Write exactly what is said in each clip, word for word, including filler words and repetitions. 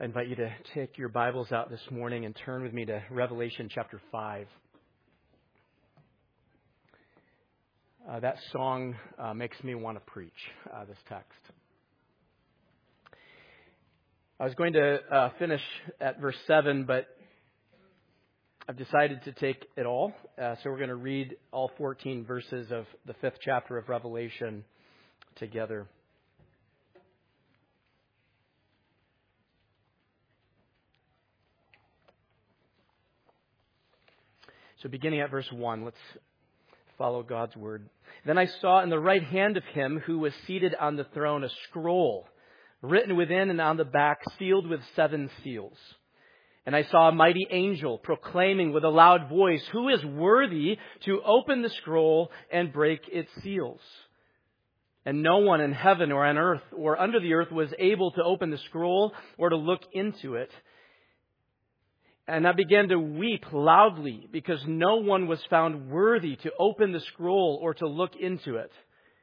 I invite you to take your Bibles out this morning and turn with me to Revelation chapter five. Uh, that song uh, makes me want to preach uh, this text. I was going to uh, finish at verse seven, but I've decided to take it all. Uh, so we're going to read all fourteen verses of the fifth chapter of Revelation together. So beginning at verse one, let's follow God's word. Then I saw in the right hand of him who was seated on the throne a scroll, written within and on the back, sealed with seven seals. And I saw a mighty angel proclaiming with a loud voice, "Who is worthy to open the scroll and break its seals?" And no one in heaven or on earth or under the earth was able to open the scroll or to look into it. And I began to weep loudly because no one was found worthy to open the scroll or to look into it.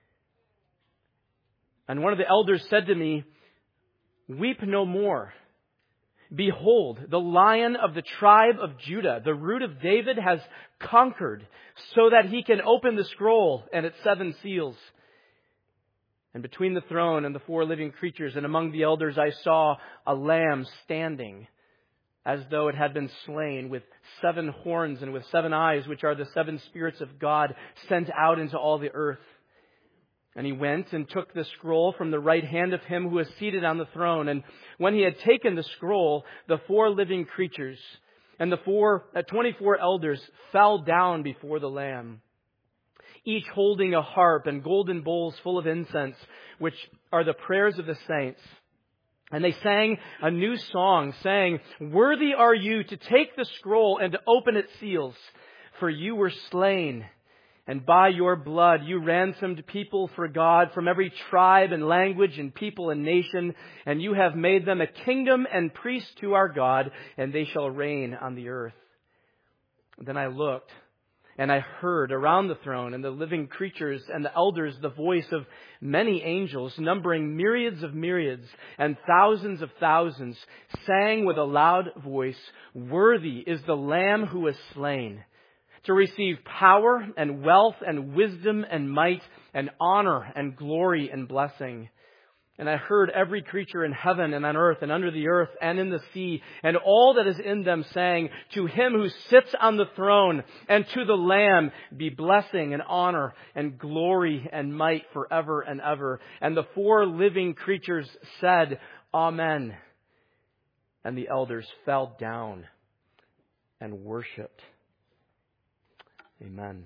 And one of the elders said to me, "Weep no more. Behold, the Lion of the tribe of Judah, the Root of David, has conquered so that he can open the scroll and its seven seals." And between the throne and the four living creatures and among the elders I saw a lamb standing, as though it had been slain, with seven horns and with seven eyes, which are the seven spirits of God sent out into all the earth. And he went and took the scroll from the right hand of him who was seated on the throne. And when he had taken the scroll, the four living creatures and the four, uh, twenty-four elders fell down before the Lamb, each holding a harp and golden bowls full of incense, which are the prayers of the saints. And they sang a new song, saying, "Worthy are you to take the scroll and to open its seals, for you were slain, and by your blood you ransomed people for God from every tribe and language and people and nation, and you have made them a kingdom and priests to our God, and they shall reign on the earth." Then I looked, and I heard around the throne and the living creatures and the elders the voice of many angels, numbering myriads of myriads and thousands of thousands, sang with a loud voice, "Worthy is the Lamb who was slain to receive power and wealth and wisdom and might and honor and glory and blessing." And I heard every creature in heaven and on earth and under the earth and in the sea and all that is in them saying, "To him who sits on the throne and to the Lamb be blessing and honor and glory and might forever and ever." And the four living creatures said, "Amen." And the elders fell down and worshipped. Amen.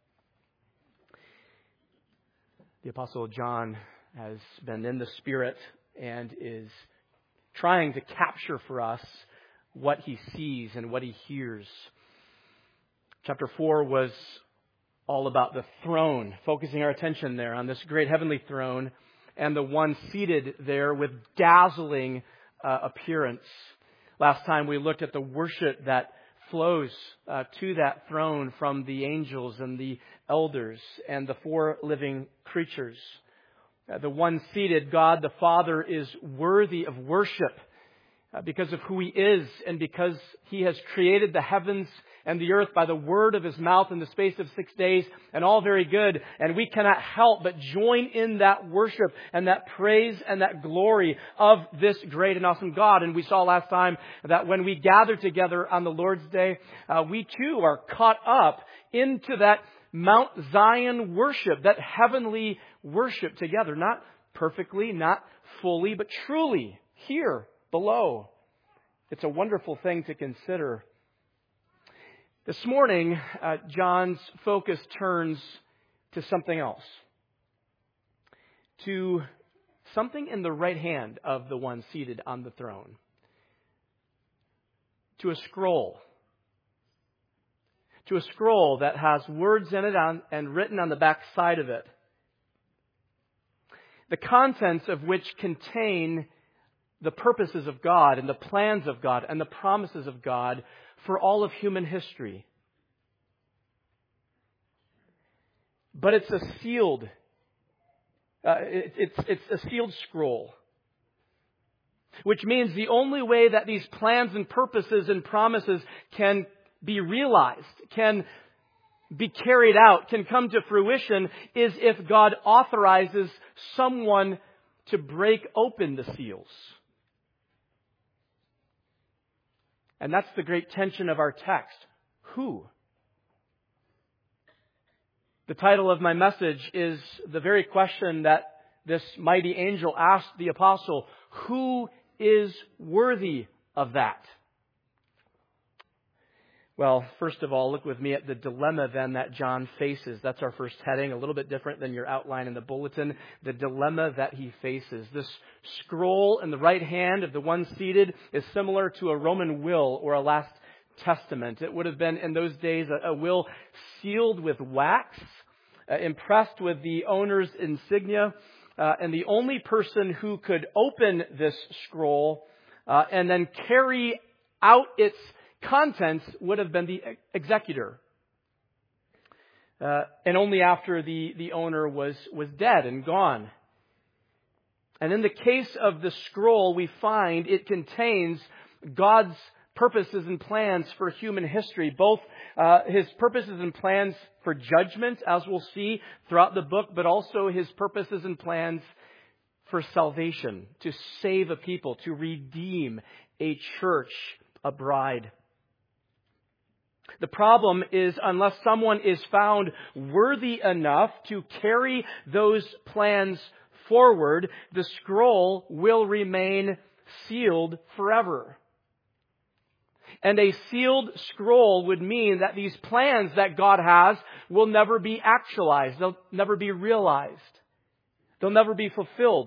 The Apostle John has been in the Spirit and is trying to capture for us what he sees and what he hears. Chapter four was all about the throne, focusing our attention there on this great heavenly throne and the one seated there with dazzling uh, appearance. Last time we looked at the worship that flows uh, to that throne from the angels and the elders and the four living creatures. Uh, the one seated, God the Father, is worthy of worship uh, because of who He is and because He has created the heavens and the earth by the word of His mouth in the space of six days, and all very good. And we cannot help but join in that worship and that praise and that glory of this great and awesome God. And we saw last time that when we gather together on the Lord's Day, uh, we too are caught up into that Mount Zion worship, that heavenly worship together. Not perfectly, not fully, but truly here below. It's a wonderful thing to consider. This morning, uh, John's focus turns to something else. To something in the right hand of the one seated on the throne. To a scroll. To a scroll that has words in it on, and written on the back side of it. The contents of which contain the purposes of God and the plans of God and the promises of God for all of human history. But it's a sealed, uh, it, it's, it's a sealed scroll. which means the only way that these plans and purposes and promises can be realized, can be carried out, can come to fruition, is if God authorizes someone to break open the seals. And that's the great tension of our text. Who? The title of my message is the very question that this mighty angel asked the apostle. Who is worthy of that? Well, first of all, look with me at the dilemma then that John faces. That's our first heading, a little bit different than your outline in the bulletin. The dilemma that he faces. This scroll in the right hand of the one seated is similar to a Roman will or a last testament. It would have been in those days a, a will sealed with wax, uh, impressed with the owner's insignia, uh, and the only person who could open this scroll uh, and then carry out its contents would have been the executor. Uh, and only after the, the owner was, was dead and gone. And in the case of the scroll, we find it contains God's purposes and plans for human history, both uh, His purposes and plans for judgment, as we'll see throughout the book, but also His purposes and plans for salvation, to save a people, to redeem a church, a bride. The problem is, unless someone is found worthy enough to carry those plans forward, the scroll will remain sealed forever. And a sealed scroll would mean that these plans that God has will never be actualized. They'll never be realized. They'll never be fulfilled.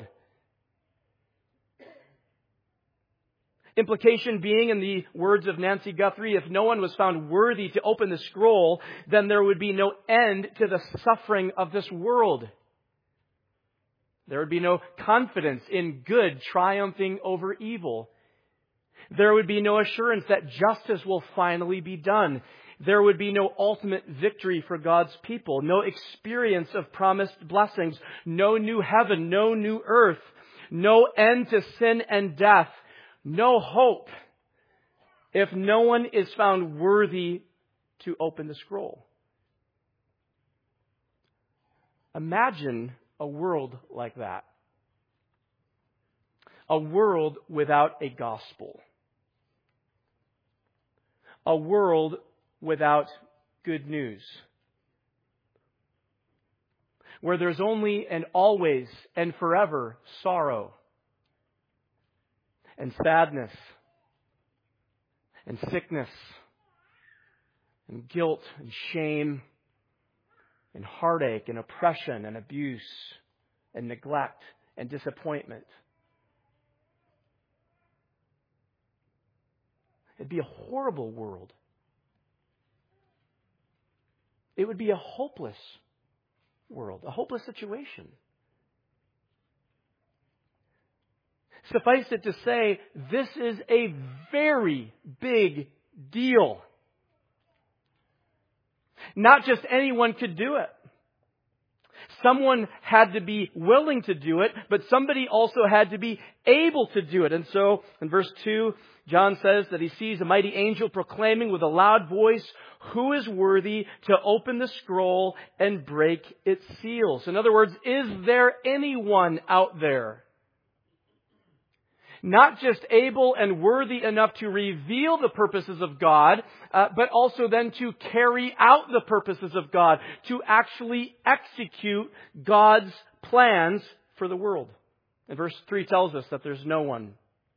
Implication being, in the words of Nancy Guthrie, if no one was found worthy to open the scroll, then there would be no end to the suffering of this world. There would be no confidence in good triumphing over evil. There would be no assurance that justice will finally be done. There would be no ultimate victory for God's people. No experience of promised blessings. No new heaven. No new earth. No end to sin and death. No hope if no one is found worthy to open the scroll. Imagine a world like that. A world without a gospel. A world without good news. Where there's only and always and forever sorrow. And sadness, and sickness, and guilt, and shame, and heartache, and oppression, and abuse, and neglect, and disappointment. It'd be a horrible world. It would be a hopeless world, a hopeless situation. Suffice it to say, this is a very big deal. Not just anyone could do it. Someone had to be willing to do it, but somebody also had to be able to do it. And so, in verse two, John says that he sees a mighty angel proclaiming with a loud voice, "Who is worthy to open the scroll and break its seals?" In other words, is there anyone out there not just able and worthy enough to reveal the purposes of God, uh, but also then to carry out the purposes of God, to actually execute God's plans for the world? And verse three tells us that there's no one.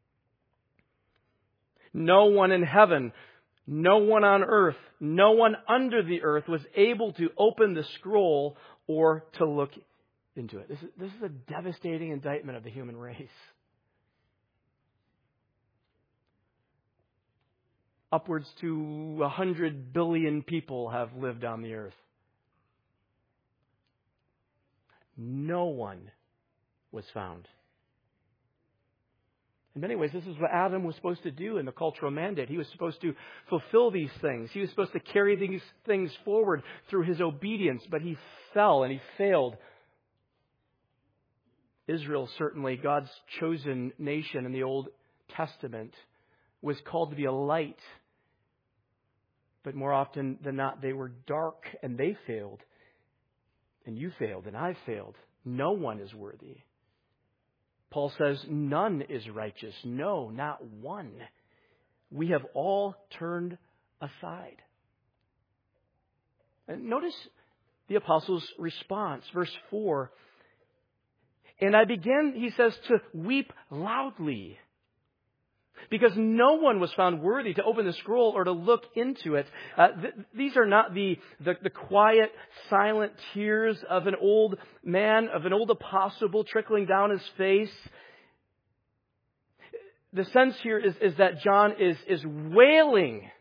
No one in heaven, no one on earth, no one under the earth was able to open the scroll or to look into it. This is, this is a devastating indictment of the human race. Upwards to a hundred billion people have lived on the earth. No one was found. In many ways, this is what Adam was supposed to do in the cultural mandate. He was supposed to fulfill these things. He was supposed to carry these things forward through his obedience, but he fell and he failed. Israel, certainly God's chosen nation in the Old Testament was called to be a light. But more often than not, they were dark and they failed. And you failed and I failed. No one is worthy. Paul says, none is righteous. No, not one. We have all turned aside. And notice the apostle's response. Verse four. And I began, he says, to weep loudly, because no one was found worthy to open the scroll or to look into it. Uh, th- these are not the, the, the quiet, silent tears of an old man, of an old apostle trickling down his face. The sense here is, is that John is, is wailing.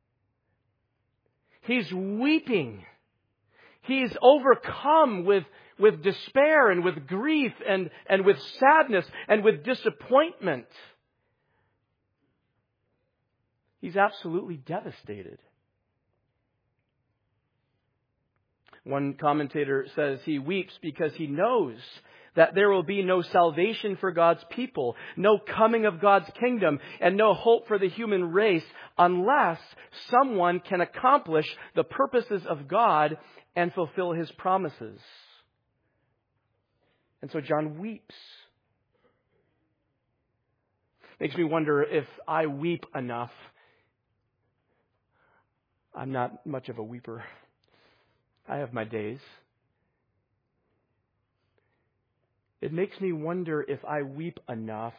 He's weeping. He's overcome with, with despair and with grief and, and with sadness and with disappointment. He's absolutely devastated. One commentator says he weeps because he knows that there will be no salvation for God's people, no coming of God's kingdom, and no hope for the human race unless someone can accomplish the purposes of God and fulfill His promises. And so John weeps. Makes me wonder if I weep enough. I'm not much of a weeper. I have my days. It makes me wonder if I weep enough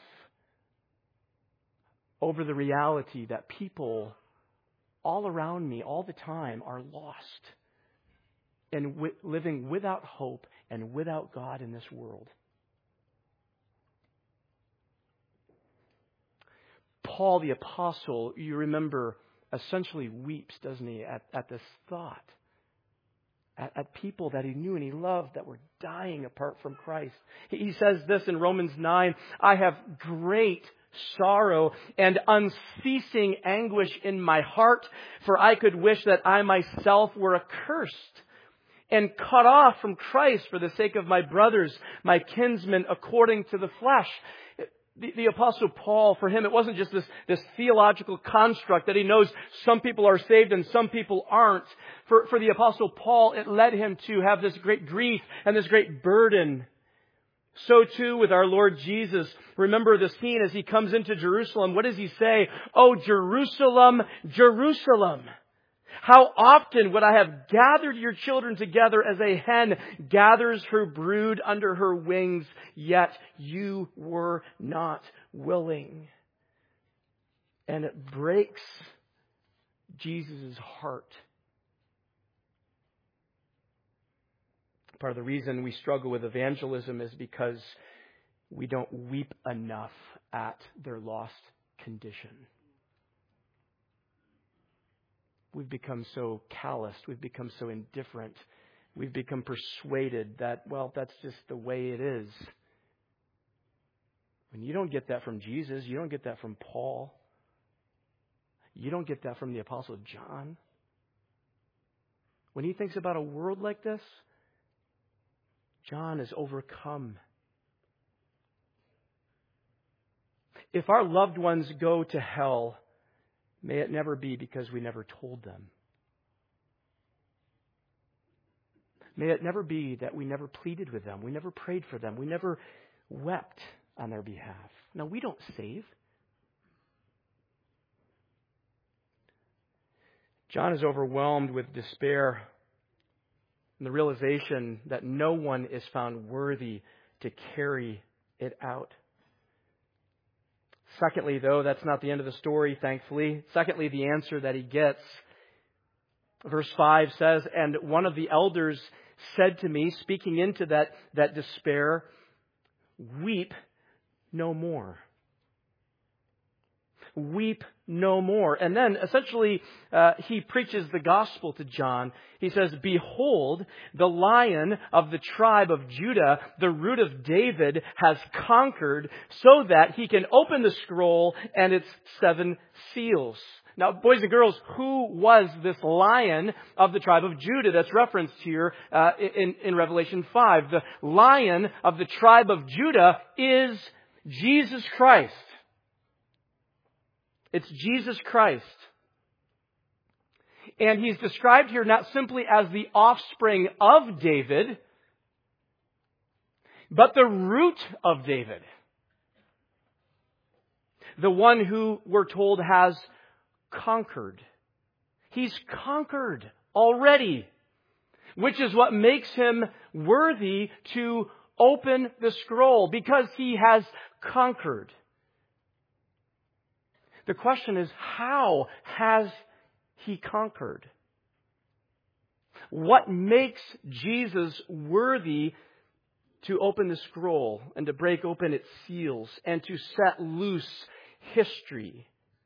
over the reality that people all around me all the time are lost and wi- living without hope and without God in this world. Paul the apostle, you remember, essentially weeps, doesn't he, at, at this thought. At, at people that he knew and he loved that were dying apart from Christ. He, he says this in Romans nine, I have great sorrow and unceasing anguish in my heart, for I could wish that I myself were accursed and cut off from Christ for the sake of my brothers, my kinsmen according to the flesh. The, the Apostle Paul, for him, it wasn't just this, this theological construct that he knows some people are saved and some people aren't. For, for the Apostle Paul, it led him to have this great grief and this great burden. So too with our Lord Jesus. Remember the scene as he comes into Jerusalem. What does he say? Oh, Jerusalem, Jerusalem. How often would I have gathered your children together as a hen gathers her brood under her wings, yet you were not willing. And it breaks Jesus' heart. Part of the reason we struggle with evangelism is because we don't weep enough at their lost condition. We've become so calloused. We've become so indifferent. We've become persuaded that, well, that's just the way it is. When you don't get that from Jesus, you don't get that from Paul. You don't get that from the Apostle John. When he thinks about a world like this, John is overcome. If our loved ones go to hell, may it never be because we never told them. May it never be that we never pleaded with them. We never prayed for them. We never wept on their behalf. No, we don't save. John is overwhelmed with despair and the realization that no one is found worthy to carry it out. Secondly, though, that's not the end of the story, thankfully. Secondly, the answer that he gets. Verse five says, and one of the elders said to me, speaking into that, that despair, weep no more. Weep no more. And then essentially uh, he preaches the gospel to John. He says, behold, the Lion of the tribe of Judah, the Root of David, has conquered so that he can open the scroll and its seven seals. Now, boys and girls, who was this Lion of the tribe of Judah that's referenced here uh, in, in Revelation five? The Lion of the tribe of Judah is Jesus Christ. It's Jesus Christ. And he's described here not simply as the offspring of David, but the root of David. The one who, we're told, has conquered. He's conquered already, which is what makes him worthy to open the scroll, because he has conquered. The question is, how has he conquered? What makes Jesus worthy to open the scroll and to break open its seals and to set loose history?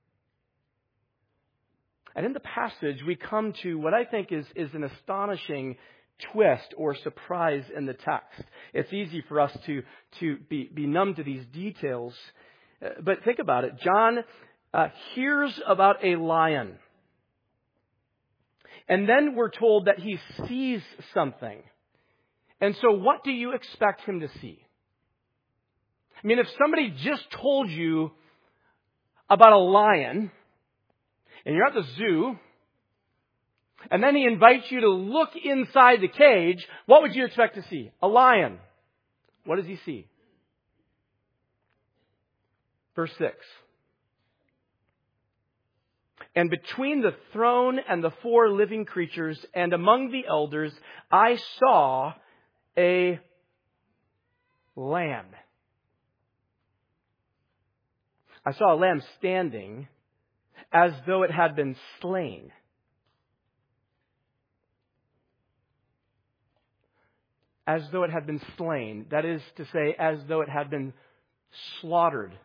And in the passage, we come to what I think is, is an astonishing twist or surprise in the text. It's easy for us to, to be, be numb to these details. Uh, but think about it. John uh, hears about a lion. And then we're told that he sees something. And so what do you expect him to see? I mean, if somebody just told you about a lion, and you're at the zoo, and then he invites you to look inside the cage, what would you expect to see? A lion. What does he see? Verse six. And between the throne and the four living creatures and among the elders, I saw a lamb. I saw a lamb standing as though it had been slain. As though it had been slain. That is to say, as though it had been slaughtered.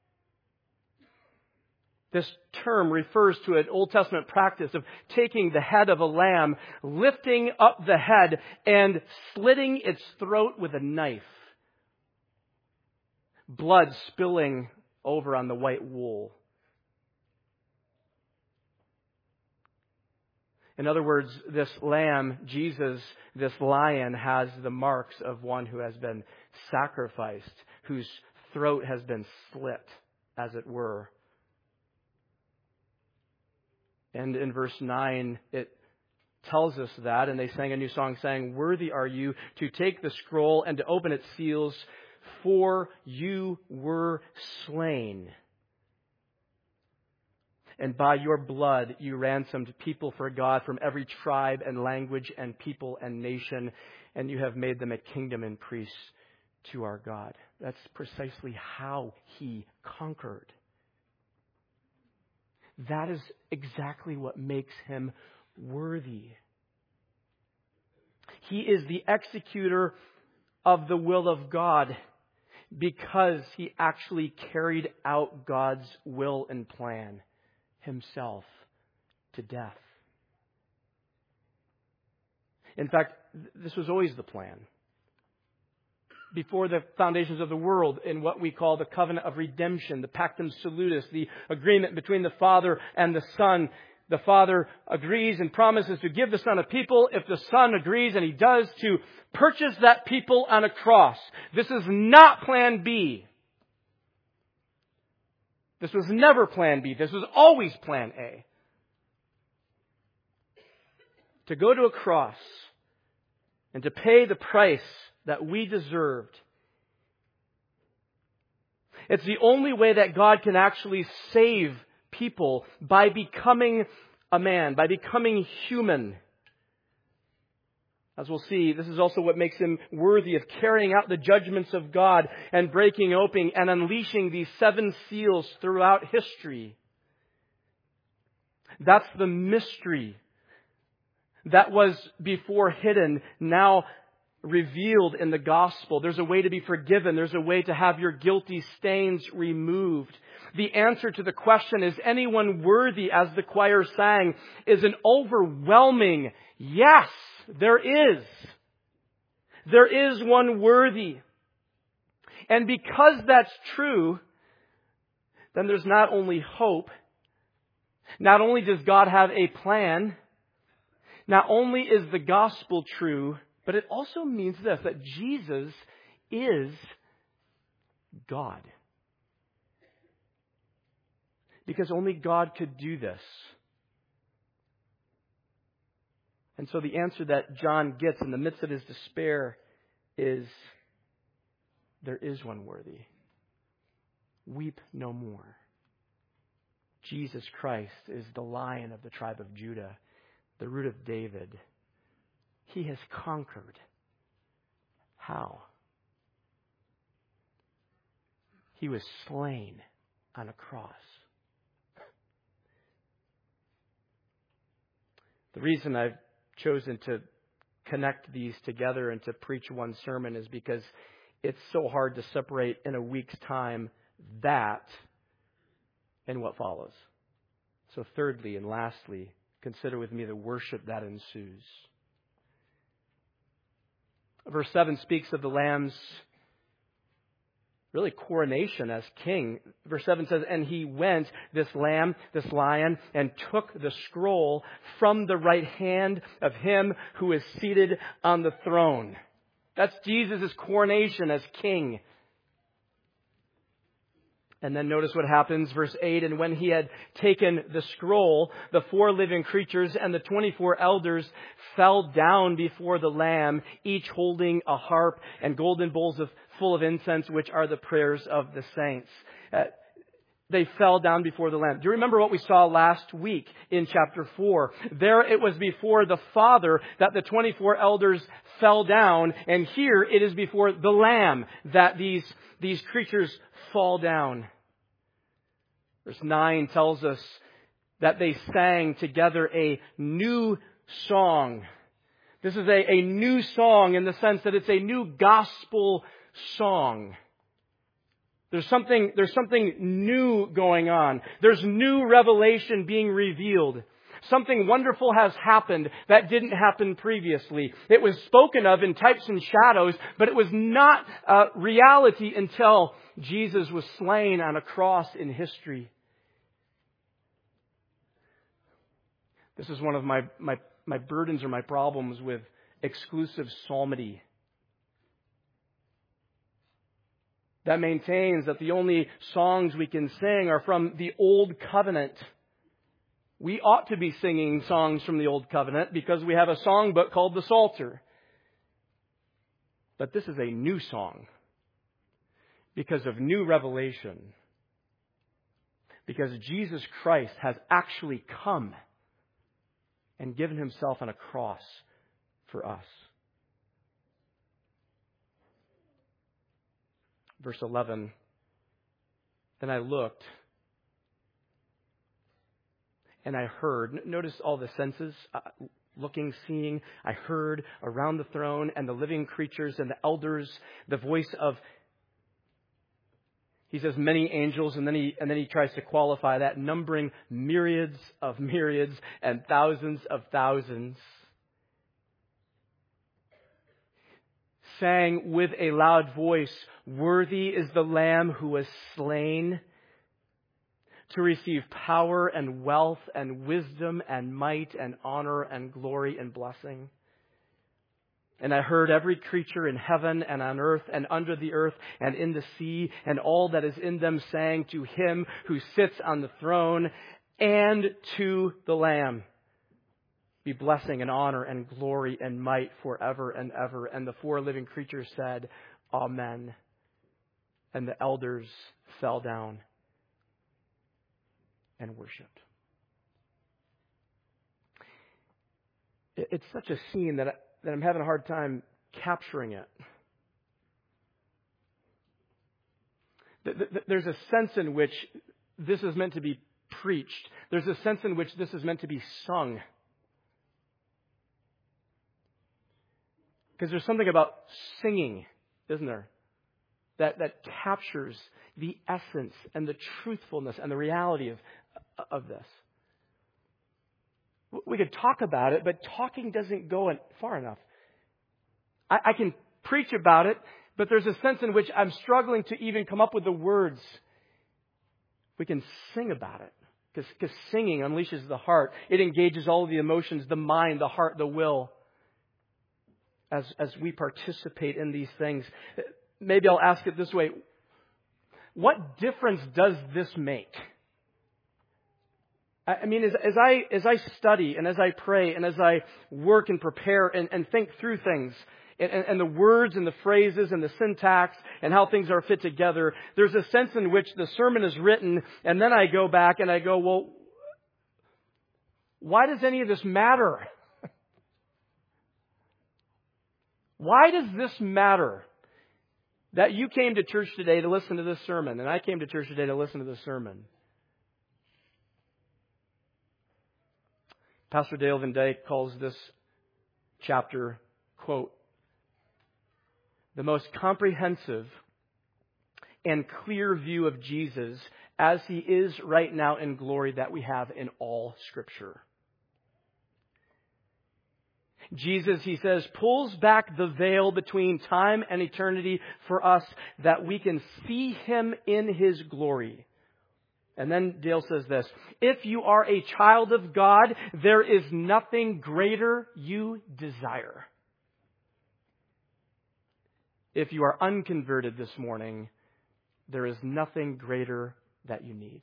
This term refers to an Old Testament practice of taking the head of a lamb, lifting up the head, and slitting its throat with a knife. Blood spilling over on the white wool. In other words, this lamb, Jesus, this lion, has the marks of one who has been sacrificed, whose throat has been slit, as it were. And in verse nine, it tells us that, and they sang a new song saying, "Worthy are you to take the scroll and to open its seals, for you were slain. And by your blood you ransomed people for God from every tribe and language and people and nation, and you have made them a kingdom and priests to our God." That's precisely how he conquered. That is exactly what makes him worthy. He is the executor of the will of God because he actually carried out God's will and plan himself to death. In fact, this was always the plan. Before the foundations of the world, in what we call the covenant of redemption, the Pactum Salutis, the agreement between the Father and the Son. The Father agrees and promises to give the Son a people if the Son agrees, and he does, to purchase that people on a cross. This is not plan B. This was never plan B. This was always plan A. To go to a cross and to pay the price that we deserved. It's the only way that God can actually save people, by becoming a man, by becoming human. As we'll see, this is also what makes him worthy of carrying out the judgments of God and breaking open and unleashing these seven seals throughout history. That's the mystery that was before hidden, now revealed in the gospel. There's a way to be forgiven. There's a way to have your guilty stains removed. The answer to the question, is anyone worthy, as the choir sang, is an overwhelming yes, there is. There is one worthy. And because that's true, then there's not only hope, not only does God have a plan, not only is the gospel true, but it also means this, that Jesus is God. because only God could do this. And so the answer that John gets in the midst of his despair is, there is one worthy. Weep no more. Jesus Christ is the Lion of the tribe of Judah, the root of David. He has conquered. How? He was slain on a cross. The reason I've chosen to connect these together and to preach one sermon is because it's so hard to separate in a week's time that and what follows. So thirdly and lastly, consider with me the worship that ensues. Verse seven speaks of the Lamb's really coronation as king. Verse seven says, and he went, this lamb, this lion, and took the scroll from the right hand of him who is seated on the throne. That's Jesus' coronation as king. And then notice what happens, verse eight, and when he had taken the scroll, the four living creatures and the twenty-four elders fell down before the Lamb, each holding a harp and golden bowls of, full of incense, which are the prayers of the saints. Uh, they fell down before the Lamb. Do you remember what we saw last week in chapter four? There it was before the Father that the twenty-four elders fell down, and here it is before the Lamb that these, these creatures fall down. Verse nine tells us that they sang together a new song. This is a, a new song in the sense that it's a new gospel song. There's something, there's something new going on. There's new revelation being revealed. Something wonderful has happened that didn't happen previously. It was spoken of in types and shadows, but it was not uh, reality until Jesus was slain on a cross in history. This is one of my, my, my burdens or my problems with exclusive psalmody. That maintains that the only songs we can sing are from the Old Covenant. We ought to be singing songs from the Old Covenant because we have a songbook called the Psalter. But this is a new song because of new revelation. Because Jesus Christ has actually come and given himself on a cross for us. Verse eleven, then I looked and I heard. Notice all the senses, uh, looking, seeing. I heard around the throne and the living creatures and the elders, the voice of, he says many angels, and then he and then he tries to qualify that, numbering myriads of myriads and thousands of thousands, sang with a loud voice, worthy is the Lamb who was slain to receive power and wealth and wisdom and might and honor and glory and blessing. And I heard every creature in heaven and on earth and under the earth and in the sea and all that is in them saying to him who sits on the throne and to the Lamb be blessing and honor and glory and might forever and ever. And the four living creatures said, Amen. And the elders fell down and worshipped. It's such a scene that, I, that I'm having a hard time capturing it. There's a sense in which this is meant to be preached. There's a sense in which this is meant to be sung. Because there's something about singing, isn't there? That, that captures the essence and the truthfulness and the reality of, of this. We could talk about it, but talking doesn't go far enough. I, I can preach about it, but there's a sense in which I'm struggling to even come up with the words. We can sing about it, because singing unleashes the heart. It engages all of the emotions, the mind, the heart, the will. As, as we participate in these things, maybe I'll ask it this way. What difference does this make? I, I mean, as, as I as I study and as I pray and as I work and prepare and, and think through things, and, and, and the words and the phrases and the syntax and how things are fit together, there's a sense in which the sermon is written, and then I go back and I go, well, why does any of this matter? Why does this matter? That you came to church today to listen to this sermon, and I came to church today to listen to this sermon. Pastor Dale Van Dyke calls this chapter, quote, the most comprehensive and clear view of Jesus as He is right now in glory that we have in all Scripture. Jesus, he says, pulls back the veil between time and eternity for us that we can see Him in His glory. And then Dale says this, if you are a child of God, there is nothing greater you desire. If you are unconverted this morning, there is nothing greater that you need.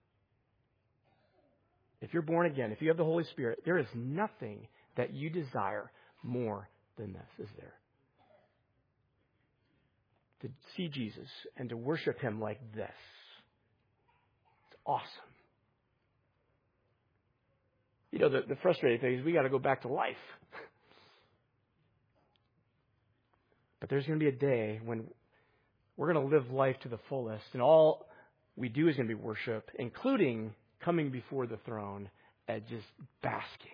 If you're born again, if you have the Holy Spirit, there is nothing that you desire more than this, is there? To see Jesus and to worship Him like this. It's awesome. You know, the, the frustrating thing is we got to go back to life. But there's going to be a day when we're going to live life to the fullest, and all we do is going to be worship, including coming before the throne and just basking.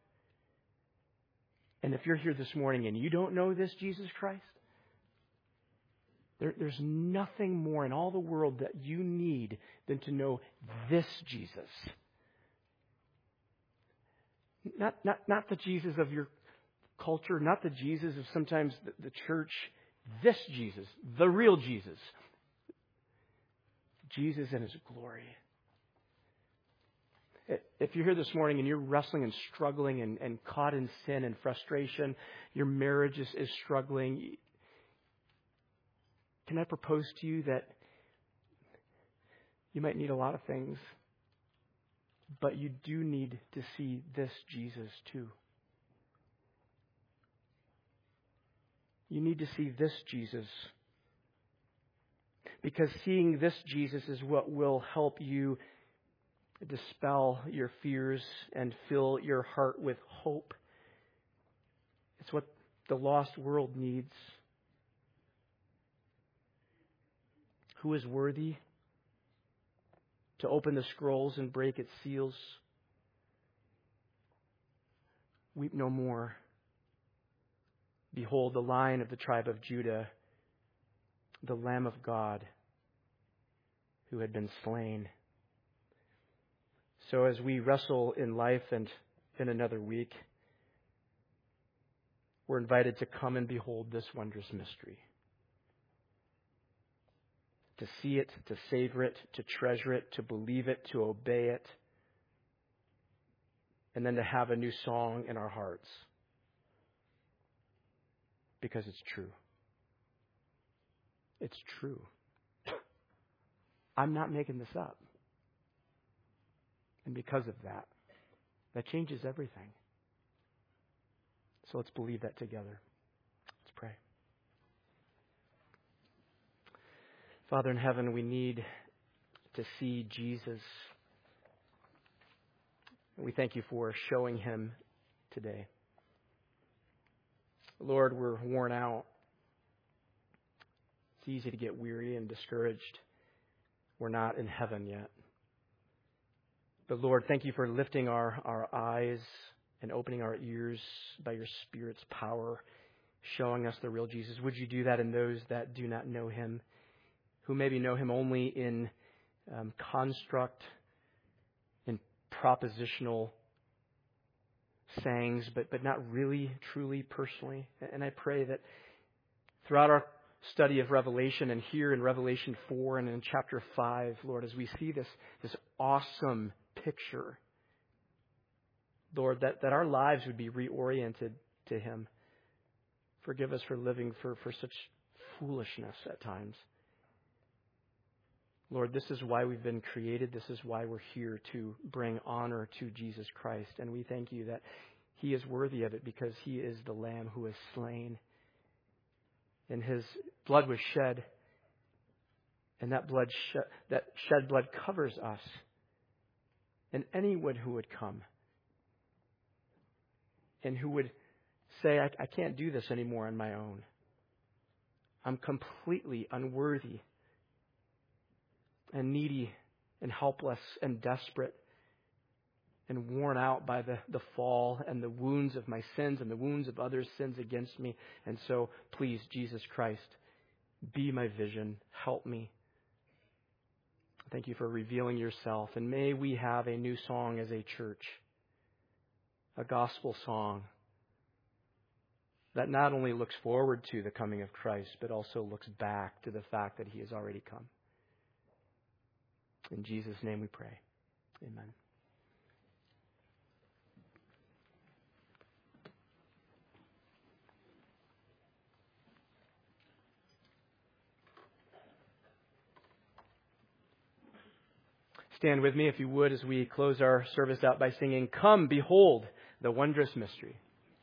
And if you're here this morning and you don't know this Jesus Christ, there, there's nothing more in all the world that you need than to know this Jesus. Not, not, not the Jesus of your culture, not the Jesus of sometimes the, the church. This Jesus, the real Jesus. Jesus in His glory. If you're here this morning and you're wrestling and struggling and, and caught in sin and frustration, your marriage is, is struggling, can I propose to you that you might need a lot of things, but you do need to see this Jesus too. You need to see this Jesus, because seeing this Jesus is what will help you dispel your fears and fill your heart with hope. It's what the lost world needs. Who is worthy to open the scrolls and break its seals? Weep no more. Behold, the Lion of the tribe of Judah, the Lamb of God, who had been slain. So as we wrestle in life and in another week, we're invited to come and behold this wondrous mystery. To see it, to savor it, to treasure it, to believe it, to obey it, and then to have a new song in our hearts. Because it's true. It's true. I'm not making this up. And because of that, that changes everything. So let's believe that together. Let's pray. Father in heaven, we need to see Jesus. And we thank You for showing Him today. Lord, we're worn out. It's easy to get weary and discouraged. We're not in heaven yet. But Lord, thank You for lifting our, our eyes and opening our ears by Your Spirit's power, showing us the real Jesus. Would You do that in those that do not know Him, who maybe know Him only in um, construct, in propositional sayings, but, but not really, truly, personally. And I pray that throughout our study of Revelation and here in Revelation four and in chapter five, Lord, as we see this, this awesome picture, Lord, that, that our lives would be reoriented to Him. Forgive us for living for, for such foolishness at times. Lord, this is why we've been created. This is why we're here, to bring honor to Jesus Christ. And we thank you that he is worthy of it because he is the Lamb who is slain. And his blood was shed. And that blood, sh- that shed blood covers us and anyone who would come and who would say, I, I can't do this anymore on my own. I'm completely unworthy and needy and helpless and desperate and worn out by the, the fall and the wounds of my sins and the wounds of others' sins against me. And so, please, Jesus Christ, be my vision. Help me. Thank you for revealing yourself. And may we have a new song as a church, a gospel song that not only looks forward to the coming of Christ, but also looks back to the fact that he has already come. In Jesus' name we pray. Amen. Stand with me, if you would, as we close our service out by singing, Come, Behold, the Wondrous Mystery.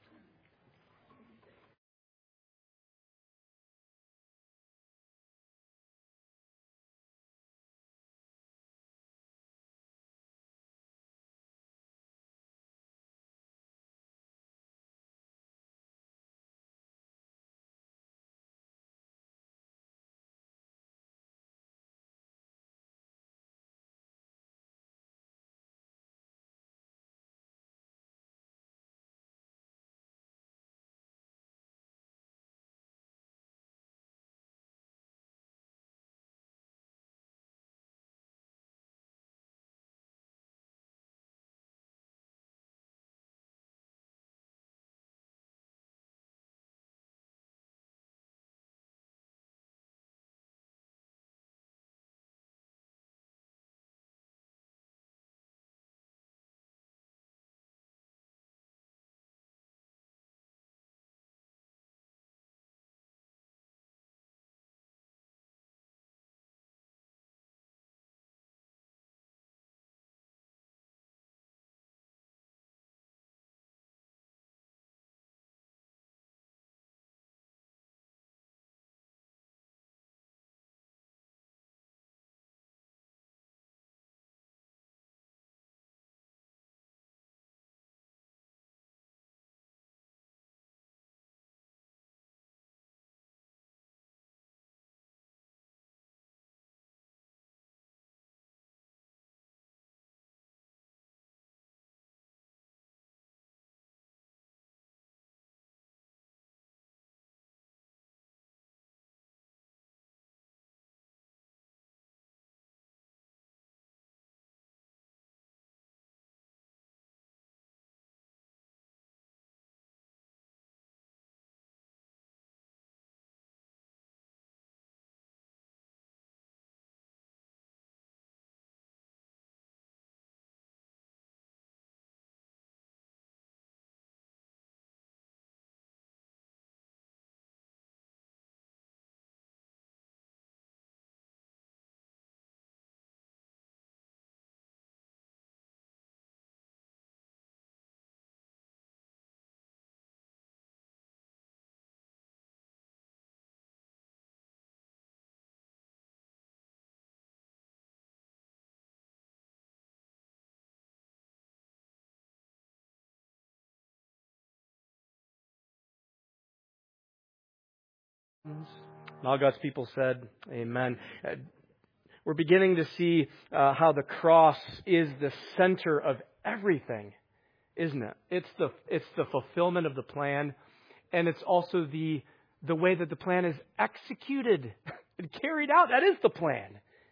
And all God's people said, Amen. Uh, We're beginning to see uh, how the cross is the center of everything, isn't it? It's the it's the fulfillment of the plan, and it's also the the way that the plan is executed and carried out. That is the plan.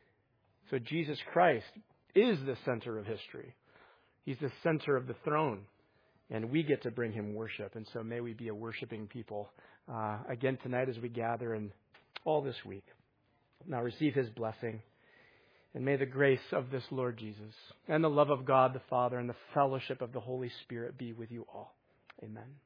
So Jesus Christ is the center of history. He's the center of the throne, and we get to bring him worship. And so may we be a worshiping people uh, again tonight as we gather and all this week. Now receive his blessing. And may the grace of this Lord Jesus and the love of God the Father and the fellowship of the Holy Spirit be with you all. Amen.